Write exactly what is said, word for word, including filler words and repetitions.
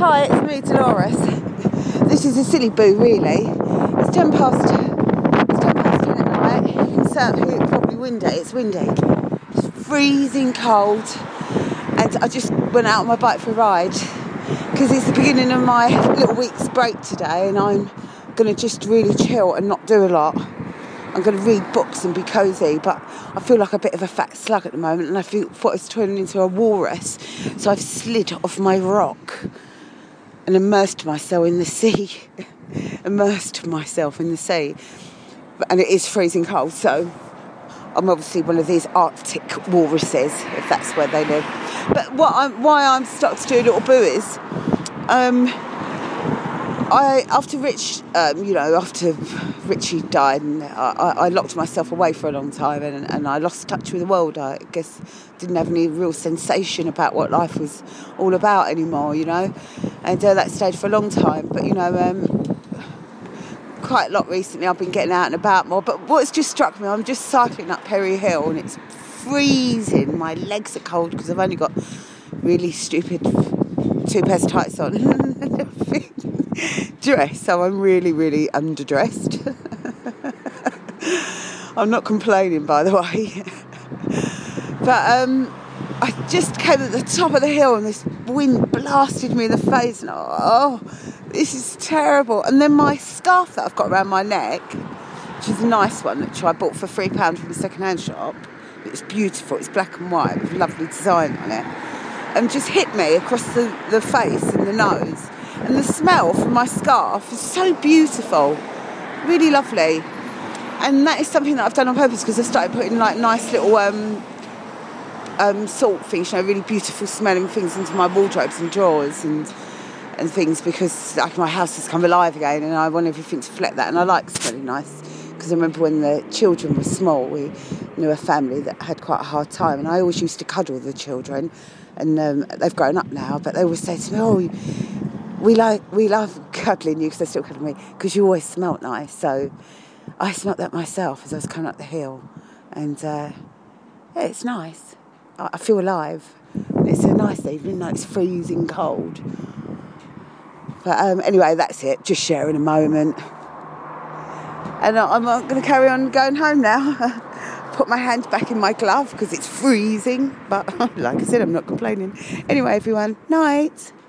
Hi, it's me, Dolores. This is a silly boo, really. It's ten past. It's ten past ten at night. You can certainly hear it probably windy. It's windy. It's freezing cold, and I just went out on my bike for a ride because it's the beginning of my little week's break today, and I'm going to just really chill and not do a lot. I'm going to read books and be cosy, but I feel like a bit of a fat slug at the moment, and I feel thought I was turning into a walrus, so I've slid off my rock and immersed myself in the sea. immersed myself in the sea. And it is freezing cold, so I'm obviously one of these Arctic walruses, if that's where they live. But what I'm, why I'm stuck to do a little boo is, um, I after Rich, um, you know, after Richie died, and I, I locked myself away for a long time, and, and I lost touch with the world. I guess didn't have any real sensation about what life was all about anymore, you know. And uh, that stayed for a long time. But you know, um, quite a lot recently, I've been getting out and about more. But what's just struck me, I'm just cycling up Perry Hill, and it's freezing. My legs are cold because I've only got really stupid two pairs of tights on. Dress, so I'm really, really underdressed. I'm not complaining, by the way. But um, I just came at the top of the hill and this wind blasted me in the face, and oh, this is terrible. And then my scarf that I've got around my neck, which is a nice one, which I bought for three pounds from a second-hand shop. It's beautiful. It's black and white with lovely design on it, and just hit me across the, the face and the nose. And the smell from my scarf is so beautiful, really lovely. And that is something that I've done on purpose because I started putting like nice little um, um, salt things, you know, really beautiful smelling things into my wardrobes and drawers and and things, because like my house has come alive again and I want everything to reflect that. And I like smelling nice because I remember when the children were small, we knew a family that had quite a hard time, and I always used to cuddle the children, and um, they've grown up now, but they always say to me, oh, We like we love cuddling you, because they still cuddle me, because you always smelt nice. So I smelt that myself as I was coming up the hill, and uh, yeah, it's nice. I, I feel alive. And it's a nice evening, though it's freezing cold. But um, anyway, that's it. Just sharing a moment, and I'm not going to carry on going home now. Put my hand back in my glove because it's freezing. But like I said, I'm not complaining. Anyway, everyone, night.